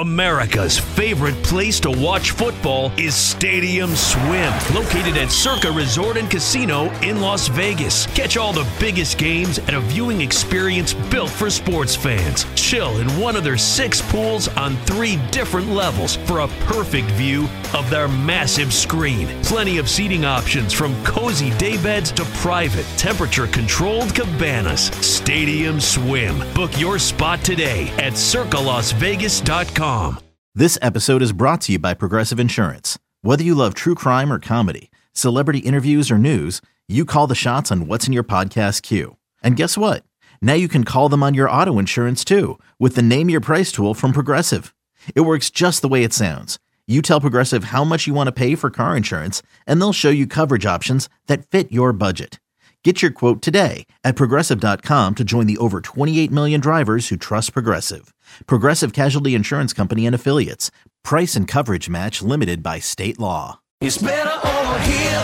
America's favorite place to watch football is Stadium Swim, located at Circa Resort and Casino in Las Vegas. Catch all the biggest games at a viewing experience built for sports fans. Chill in one of their 6 pools on 3 different levels for a perfect view of their massive screen. Plenty of seating options from cozy daybeds to private, temperature-controlled cabanas. Stadium Swim. Book your spot today at circalasvegas.com. This episode is brought to you by Progressive Insurance. Whether you love true crime or comedy, celebrity interviews or news, you call the shots on what's in your podcast queue. And guess what? Now you can call them on your auto insurance too with the Name Your Price tool from Progressive. It works just the way it sounds. You tell Progressive how much you want to pay for car insurance, and they'll show you coverage options that fit your budget. Get your quote today at Progressive.com to join the over 28 million drivers who trust Progressive. Progressive Casualty Insurance Company and Affiliates. Price and coverage match limited by state law. It's better over here.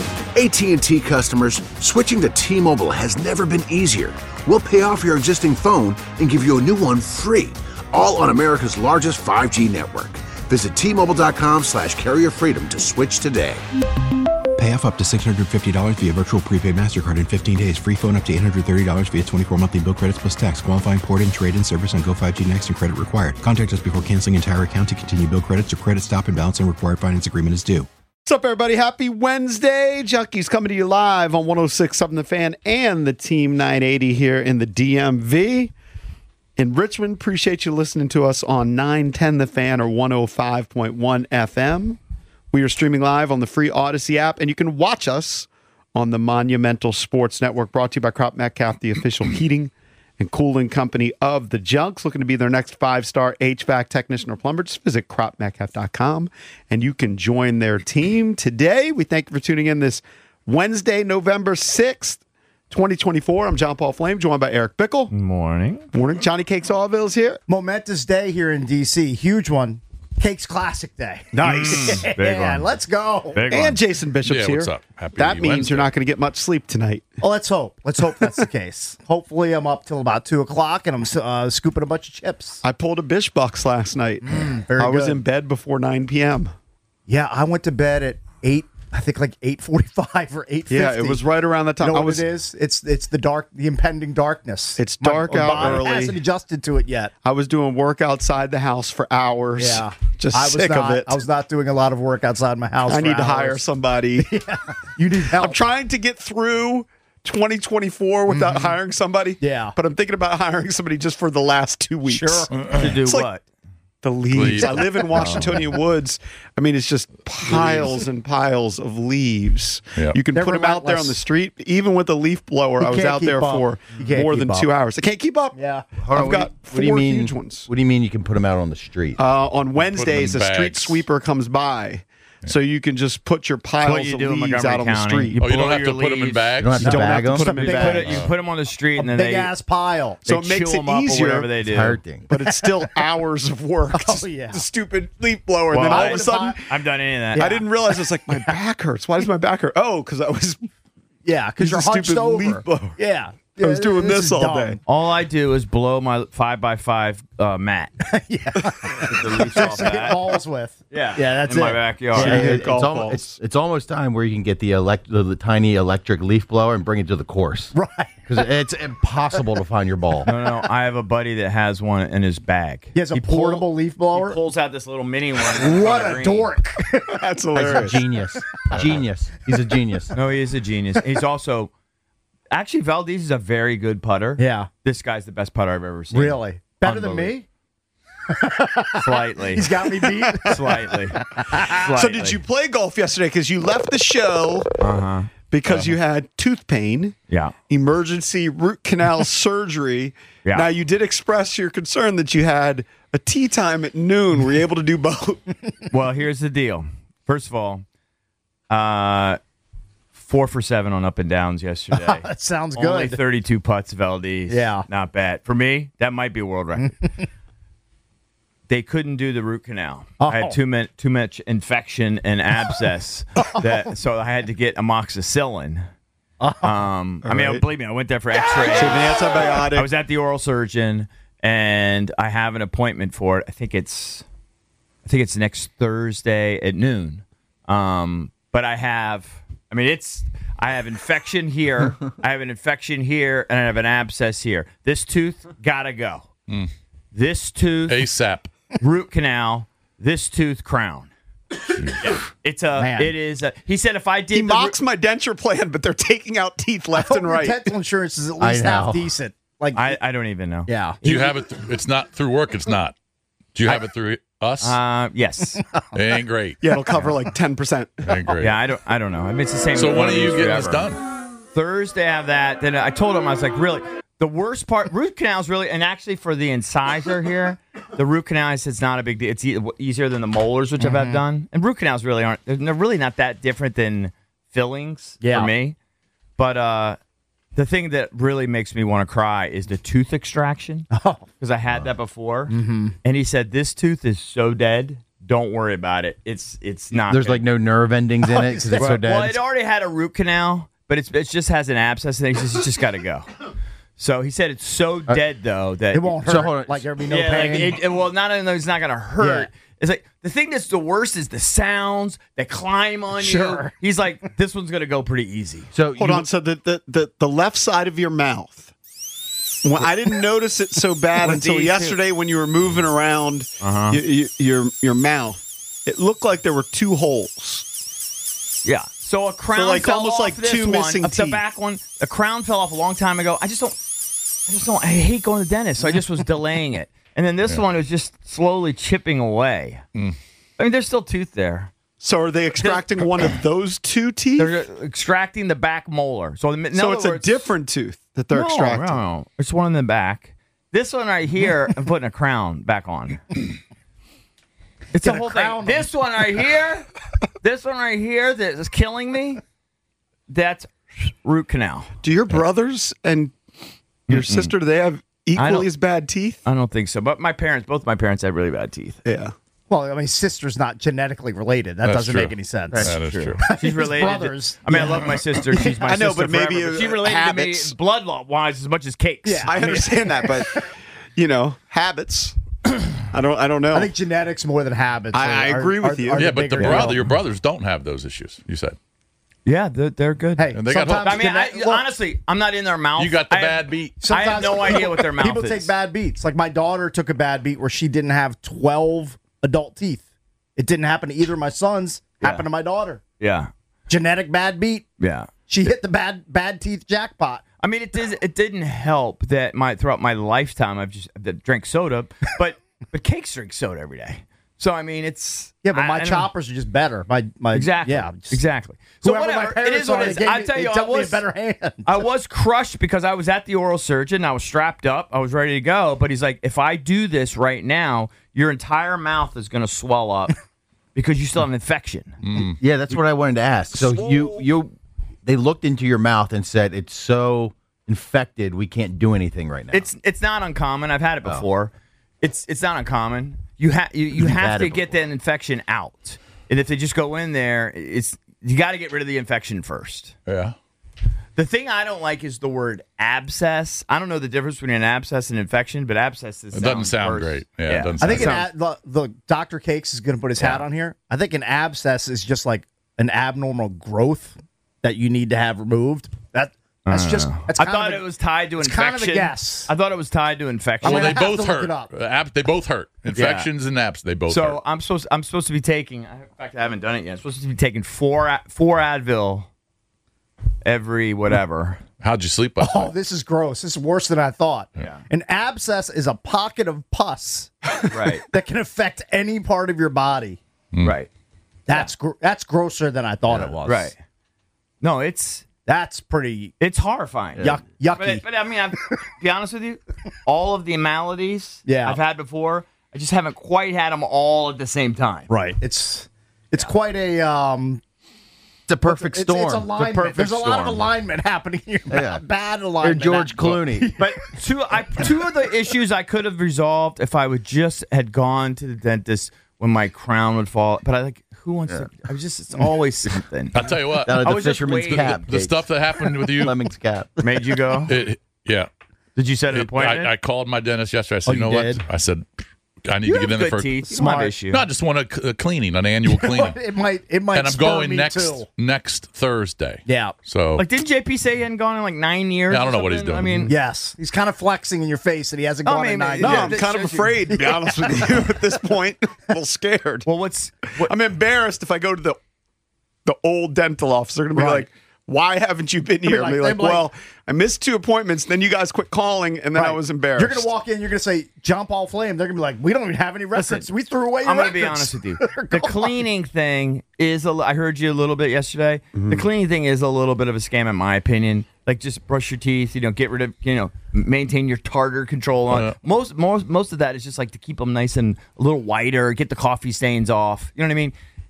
AT&T customers, switching to T-Mobile has never been easier. We'll pay off your existing phone and give you a new one free, all on America's largest 5G network. Visit T-Mobile.com/carrierfreedom to switch today. Pay off up to $650 via virtual prepaid MasterCard in 15 days. Free phone up to $830 via 24 monthly bill credits plus tax. Qualifying port and trade-in service on Go 5G Next and credit required. Contact us before canceling entire account to continue bill credits or credit stop and balance and required finance agreement is due. What's up, everybody? Happy Wednesday. Junkies coming to you live on 106.7 The Fan and the Team 980 here in the DMV. In Richmond, appreciate you listening to us on 910 The Fan or 105.1 FM. We are streaming live on the free Odyssey app, and you can watch us on the Monumental Sports Network, brought to you by Crop Metcalf, the official heating and cooling company of the Junks. Looking to be their next 5-star HVAC technician or plumber, just visit cropmetcalf.com, and you can join their team today. We thank you for tuning in this Wednesday, November 6th, 2024. I'm John Paul Flame, joined by Eric Bickle. Morning. Morning. Johnny Cakes Allville's here. Momentous day here in D.C. Huge one. Cakes Classic Day. Nice. Big Yeah, one. let's go. Big And one. Jason Bishop's here. What's up? Happy That means Wednesday. you're not going to get much sleep tonight. Well, let's hope. Let's hope that's the case. Hopefully, I'm up till about 2 o'clock and I'm scooping a bunch of chips. I pulled a Bish Bucks last night. Very I was good. in bed before 9 p.m. Yeah, I went to bed at 8. I think like 8:45 or 8:50. Yeah, it was right around the time. You know I what was. it is? It's the impending darkness. It's dark My out body early. hasn't adjusted to it yet. I was doing work outside the house for hours. Yeah, just I was sick not, of it. I was not doing a lot of work outside my house. I for need to hours. hire somebody. You need help. I'm trying to get through 2024 without hiring somebody. Yeah. but I'm thinking about hiring somebody just for the last 2 weeks. Sure. To do It's like- what? The leaves. I live in Washingtonian Woods. I mean, it's just piles and piles of leaves. Yep. You can They're put them out there on relentless. the street. Even with a leaf blower, You I was can't out keep there up. for You can't more keep than up. 2 hours. I can't keep up. Yeah. I've got What do you four mean? huge ones. What do you mean you can put them out on the street? On Wednesdays, in a street bags. sweeper comes by. So you can just put your piles what you of do in leaves out on Montgomery the County. street. Oh, you blow don't have your to put them in leaves. bags? you don't have to You don't have bag to them? put them in You bags. put them on the street, and then Big they ass pile. So they it makes chew it 'em up or easier. whatever they do. Hurting. But it's still hours of work. Oh, yeah. The stupid leaf blower. And Well, then all I- of a sudden, I've done any of that. I didn't realize it's like my back hurts. Why does my back hurt? Oh, because I was Yeah, because you're It's a hunched stupid over. leaf blower. Yeah. I was doing This this is all dumb. day. All I do is blow my 5x5 mat. Yeah. The leaves off Hit that. balls with. Yeah. Yeah, that's in my it. backyard. Yeah. It's golf almost, balls. it's almost time where you can get the tiny electric leaf blower and bring it to the course. Right. Because it's impossible to find your ball. No. I have a buddy that has one in his bag. He has a portable leaf blower. He pulls out this little mini one. What a dork. That's He's a hilarious. genius. Genius. He's a genius. No, he is a genius. He's also actually Valdez is a very good putter. Yeah. This guy's the best putter I've ever seen. Really? Better than me? Slightly. He's got me beat. Slightly. So did you play golf yesterday? Because you left the show because you had tooth pain, Yeah. emergency root canal surgery. Yeah. Now, you did express your concern that you had a tea time at noon. Were you able to do both? Well, here's the deal. First of all, 4 for 7 on up and downs yesterday. That sounds Only good. 32 putts, Valdez. Yeah. Not bad. For me, that might be a world record. They couldn't do the root canal. I had too much infection and abscess, so I had to get amoxicillin. I mean, right. believe me, I went there for X-ray. So the antibiotic. I was at the oral surgeon, and I have an appointment for it. I think it's next Thursday at noon. But I have infection here. I have an infection here, and I have an abscess here. This tooth gotta go. This tooth ASAP. Root canal. This tooth crown. Yeah. It is. He said if I did, he mocks my denture plan, but they're taking out teeth left and right. Dental insurance is at least half decent. Like I don't even know. Yeah. Do you have it? It's not through work. It's not. Do you have it through us? Yes. It ain't great. Yeah, it'll cover like 10%. Ain't great. Yeah, I don't know. I mean, it's the same. So when are you getting this done? Thursday. I have that. Then I told him, I was like, really. The worst part, root canals really, and actually for the incisor here, the root canal, I said, it's not a big deal. It's easier than the molars, which I've had done. And root canals really aren't, they're really not that different than fillings for me. But the thing that really makes me want to cry is the tooth extraction. Because I had that before. And he said, this tooth is so dead, don't worry about it. It's not. There's like no nerve endings in it because it's so dead. Well, it already had a root canal, but it just has an abscess, and it's just got to go. So he said it's so dead though that it won't hurt. Like there'll be no pain. Well, not only it's not going to hurt. Yeah. It's like the thing that's the worst is the sounds that climb on you. He's like, this one's going to go pretty easy. So hold on. So the left side of your mouth. Well, I didn't notice it so bad until yesterday when you were moving around your mouth. It looked like there were two holes. Yeah. So a crown fell almost off like this two missing one. teeth. The back one, a crown fell off a long time ago. I hate going to the dentist, so I just was delaying it. And then this one was just slowly chipping away. I mean, there's still tooth there. So are they extracting one of those two teeth? They're extracting the back molar. So it's a different tooth that they're extracting. No, it's one in the back. This one right here, I'm putting a crown back on. It's a whole thing. This one right here, that is killing me, that's root canal. Do your brothers and your sister, do they have equally as bad teeth? I don't think so. But both my parents had really bad teeth. Yeah. Well, I mean, sister's not genetically related. That doesn't make any sense. That is true. She's related. Brothers. I love my sister. She's my sister. I know, but maybe she related habits. to me blood-wise as much as cakes. Yeah, I understand that, but habits. I don't know. I think genetics more than habits. I agree with you. Yeah, but your brothers don't have those issues. You said. Yeah, they're good. Hey, and they got hope. I mean, honestly, I'm not in their mouth. You got the bad beat. I have no idea what their mouth is. People take bad beats. Like my daughter took a bad beat where she didn't have 12 adult teeth. It didn't happen to either of my sons. Happened to my daughter. Yeah. Genetic bad beat. Yeah. She hit the bad teeth jackpot. I mean, it didn't help that throughout my lifetime I've drank soda, but cakes drink soda every day. So I mean, it's but my choppers are just better. My exactly, exactly. So whatever, it is what it is. I tell you, I was a better hand. I was crushed because I was at the oral surgeon. I was strapped up. I was ready to go. But he's like, if I do this right now, your entire mouth is going to swell up because you still have an infection. Yeah, that's what I wanted to ask. So they looked into your mouth and said it's so infected we can't do anything right now. It's not uncommon. I've had it before. It's not uncommon. You have to get that infection out, and if they just go in there, you got to get rid of the infection first. Yeah. The thing I don't like is the word abscess. I don't know the difference between an abscess and infection, but abscess doesn't sound great. Yeah. It doesn't I think the Dr. Cakes is going to put his hat on here. I think an abscess is just like an abnormal growth that you need to have removed. I thought it was tied to infection. Kind of a guess. I thought it was tied to infection. Well, they both hurt. They both hurt. Infections and abs, they both hurt. So I'm supposed to be taking. In fact, I haven't done it yet. I'm supposed to be taking four Advil every whatever. How'd you sleep last night? This is gross. This is worse than I thought. Yeah. An abscess is a pocket of pus, right, that can affect any part of your body. Right. That's grosser than I thought it was. Right. No, that's pretty. It's horrifying. Yucky. But I mean, to be honest with you, all of the maladies I've had before, I just haven't quite had them all at the same time. Right. It's quite a. It's a perfect storm. It's alignment. There's a lot of alignment happening here. Yeah. Bad alignment. Or George Clooney. But two of the issues I could have resolved if I would just had gone to the dentist when my crown would fall. But who wants to? It's always something. I'll tell you what. The fisherman's cap. The stuff that happened with you. Lemming's cap. Made you go? Yeah. Did you set an appointment? I called my dentist yesterday. I said, Oh, you know you what? did? I said, I need You to have get in there good for teeth. You Smart. have issue. No, I just want a cleaning, an annual cleaning. It might. And I'm spur going me too. next Thursday. Yeah. So Like, didn't JP say he hadn't gone in like 9 years? Yeah, I don't or know what he's something? doing. I mean, Yes, he's kind of flexing in your face that he hasn't gone in 9 No, years. I'm kind of afraid, to be honest with you, at this point. A little scared. well, I'm embarrassed if I go to the old dental office. They're going to be Right. like, why haven't you been here? like- I'll be they'll like, be like- well, I missed 2 appointments. Then you guys quit calling, and then I Right. was embarrassed. You're going to walk in, you're going to say, John Paul Flame. They're going to be like, we don't even have any records. We threw away your I'm going to records. be honest with you. The cleaning thing is, I heard you a little bit yesterday. The cleaning thing is a little bit of a scam, in my opinion. Like, just brush your teeth, get rid of, maintain your tartar control on. Yeah. Most of that is just like to keep them nice and a little whiter, get the coffee stains off. You know what I mean?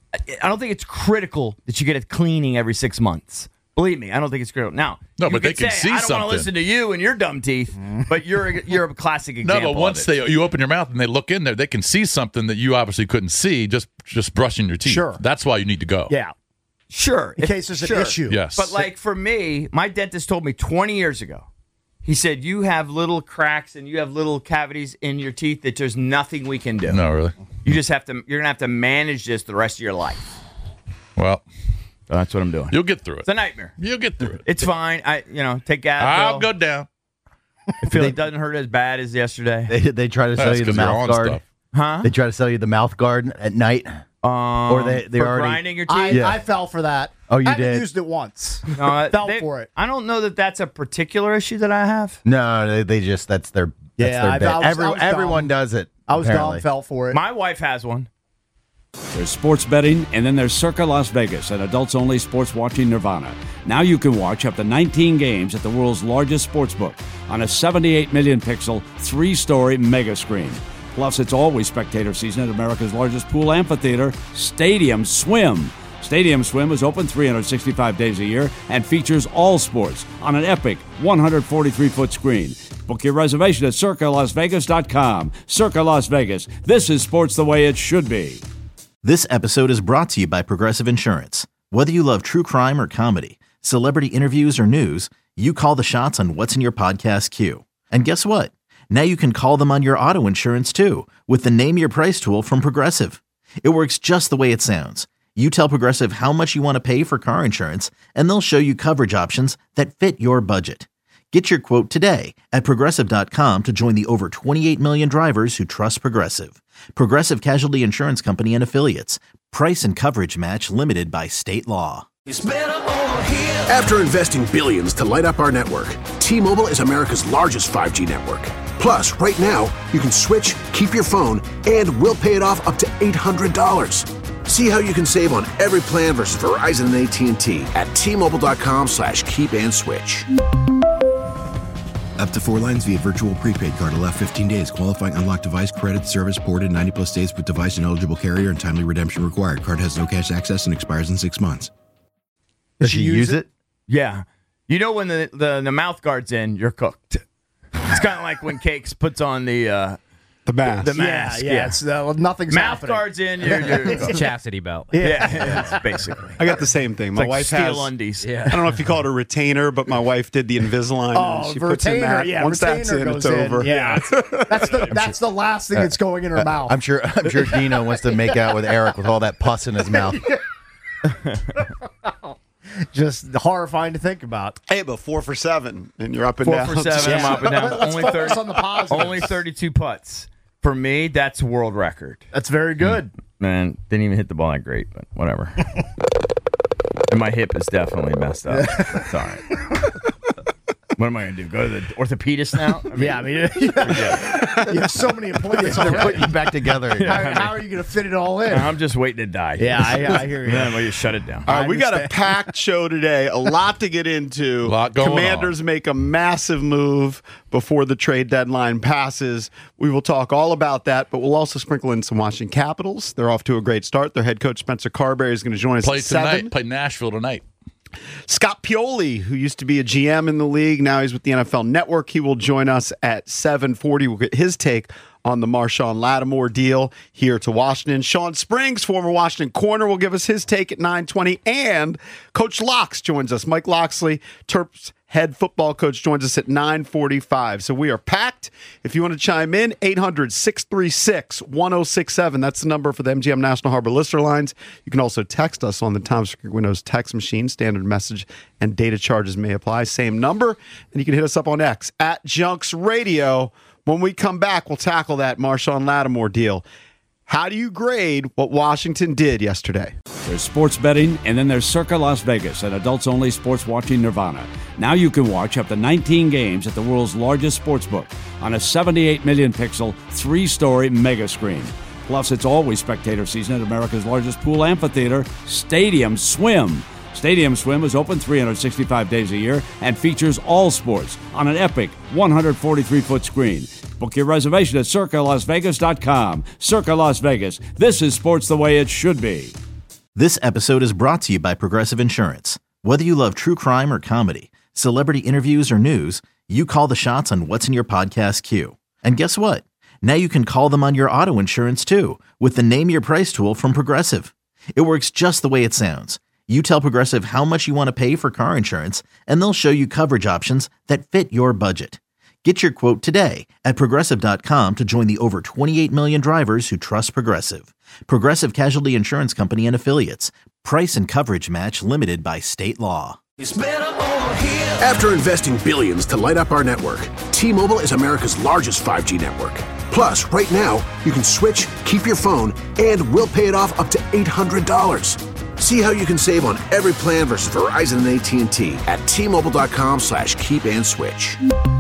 I don't think it's critical that you get a cleaning every 6 months. Believe me, I don't think it's critical. Now, No, you but they could can say, see I don't want something. to listen to you and your dumb teeth, but you're a classic no, example. but once of it. you open your mouth and they look in there, they can see something that you obviously couldn't see just brushing your teeth. Sure. That's why you need to go. Yeah, Sure. in case there's an issue. Yes. But like for me, my dentist told me 20 years ago, he said, you have little cracks and you have little cavities in your teeth that there's nothing we can do. No, really. You're going to have to manage this the rest of your life. Well, So that's what I'm doing. you'll get through it. It's a nightmare. You'll get through it. It's fine. Take Advil. I'll go down. I feel it doesn't hurt as bad as yesterday. They try to sell That's you the 'cause you're mouth on guard. stuff. Huh? They try to sell you the mouth guard at night. Or they for already grinding your teeth? Yeah. I fell for that. Oh, you I haven't did? used it once. No, Fell for it. I don't know that that's a particular issue that I have. No, they just that's their Yeah, bet. I was Everyone dumb. does it. I was apparently. dumb, fell for it. My wife has one. There's sports betting, and then there's Circa Las Vegas, an adults-only sports watching nirvana. Now you can watch up to 19 games at the world's largest sports book on a 78 million pixel, 3-story mega screen. Plus, it's always spectator season at America's largest pool amphitheater, Stadium Swim. Stadium Swim is open 365 days a year and features all sports on an epic 143-foot screen. Book your reservation at CircaLasVegas.com. Circa Las Vegas. This is sports the way it should be. This episode is brought to you by Progressive Insurance. Whether you love true crime or comedy, celebrity interviews or news, you call the shots on what's in your podcast queue. And guess what? Now you can call them on your auto insurance too with the Name Your Price tool from Progressive. It works just the way it sounds. You tell Progressive how much you want to pay for car insurance, and they'll show you coverage options that fit your budget. Get your quote today at Progressive.com to join the over 28 million drivers who trust Progressive. Progressive Casualty Insurance Company and Affiliates. Price and coverage match limited by state law. It's better over here. After investing billions to light up our network, T-Mobile is America's largest 5G network. Plus, right now, you can switch, keep your phone, and we'll pay it off up to $800. See how you can save on every plan versus Verizon and AT&T at T-Mobile.com/keep-and-switch. Up to 4 lines via virtual prepaid card. Allow 15 days. Qualifying unlocked device credit service ported 90+ days with device and eligible carrier and timely redemption required. Card has no cash access and expires in 6 months. Does she use it? Yeah. You know when the mouth guard's in, you're cooked. It's kind of like when Cakes puts on the mask. The mask. Yeah. It's, nothing's mouth happening. guard's in, you're It's a chastity belt. yeah, it's basically. I got the same thing. My It's like wife steel has undies. I don't know if you call it a retainer, but my wife did the Invisalign. Oh, and she puts in retainer, that. yeah, Once that's retainer in, it's goes in. over. Yeah, that's the last thing that's going in her mouth. I'm sure Dino wants to make out with Eric with all that pus in his mouth. Just horrifying to think about. Hey, but 4 for 7, and you're up and 4 down. for 7, I'm up and down. Let's focus on the positives. Only 32 putts. For me, that's world record. That's very good. Man, didn't even hit the ball that great, but whatever. And my hip is definitely messed up. That's all right. What am I going to do? Go to the orthopedist now? I mean, you have so many appointments. They're putting you back together. How are you going to fit it all in? I'm just waiting to die. Yeah, I hear you. Yeah, well, you shut it down. All right, we got a packed show today. A lot to get into. A lot going Commanders make a massive move before the trade deadline passes. We will talk all about that, but we'll also sprinkle in some Washington Capitals. They're off to a great start. Their head coach, Spencer Carberry, is going to join us Play at 7. tonight. Play Nashville tonight. Scott Pioli, who used to be a GM in the league, now he's with the NFL Network. He will join us at 7:40. We'll get his take on the Marshawn Lattimore deal here to Washington. Sean Springs, former Washington corner, will give us his take at 9:20. And Coach Locks joins us. Mike Locksley, Terps head football coach, joins us at 9:45. So we are packed. If you want to chime in, 800-636-1067. That's the number for the MGM National Harbor Lister lines. You can also text us on the Thompson Creek Windows text machine. Standard message and data charges may apply. Same number. And you can hit us up on X at Junks Radio. When we come back, we'll tackle that Marshawn Lattimore deal. How do you grade what Washington did yesterday? There's sports betting, and then there's Circa Las Vegas, an adults-only sports watching nirvana. Now you can watch up to 19 games at the world's largest sports book on a 78 million pixel, 3-story mega screen. Plus, it's always spectator season at America's largest pool amphitheater, Stadium Swim. Stadium Swim is open 365 days a year and features all sports on an epic 143-foot screen. Book your reservation at CircaLasVegas.com. Circa Las Vegas. This is sports the way it should be. This episode is brought to you by Progressive Insurance. Whether you love true crime or comedy, celebrity interviews or news, you call the shots on what's in your podcast queue. And guess what? Now you can call them on your auto insurance too with the Name Your Price tool from Progressive. It works just the way it sounds. You tell Progressive how much you want to pay for car insurance, and they'll show you coverage options that fit your budget. Get your quote today at Progressive.com to join the over 28 million drivers who trust Progressive. Progressive Casualty Insurance Company and Affiliates. Price and coverage match limited by state law. It's better over here. After investing billions to light up our network, T-Mobile is America's largest 5G network. Plus, right now, you can switch, keep your phone, and we'll pay it off up to $800. See how you can save on every plan versus Verizon and AT&T at T-Mobile.com/keep-and-switch.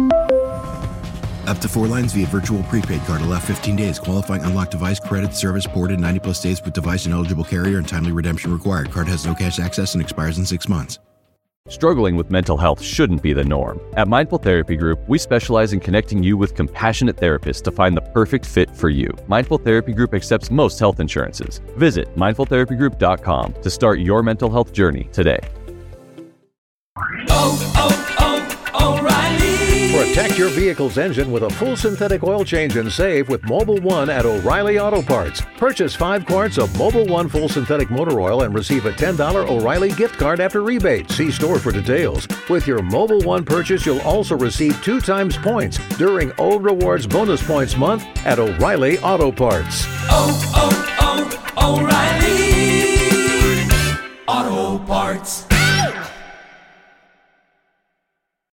Up to 4 lines via virtual prepaid card. Allow 15 days. Qualifying unlocked device credit service ported 90-plus days with device and eligible carrier and timely redemption required. Card has no cash access and expires in 6 months. Struggling with mental health shouldn't be the norm. At Mindful Therapy Group, we specialize in connecting you with compassionate therapists to find the perfect fit for you. Mindful Therapy Group accepts most health insurances. Visit mindfultherapygroup.com to start your mental health journey today. O'Reilly. Protect your vehicle's engine with a full synthetic oil change and save with Mobil 1 at O'Reilly Auto Parts. Purchase 5 quarts of Mobil 1 full synthetic motor oil and receive a $10 O'Reilly gift card after rebate. See store for details. With your Mobil 1 purchase, you'll also receive 2 times points during O Rewards Bonus Points Month at O'Reilly Auto Parts. O'Reilly Auto Parts.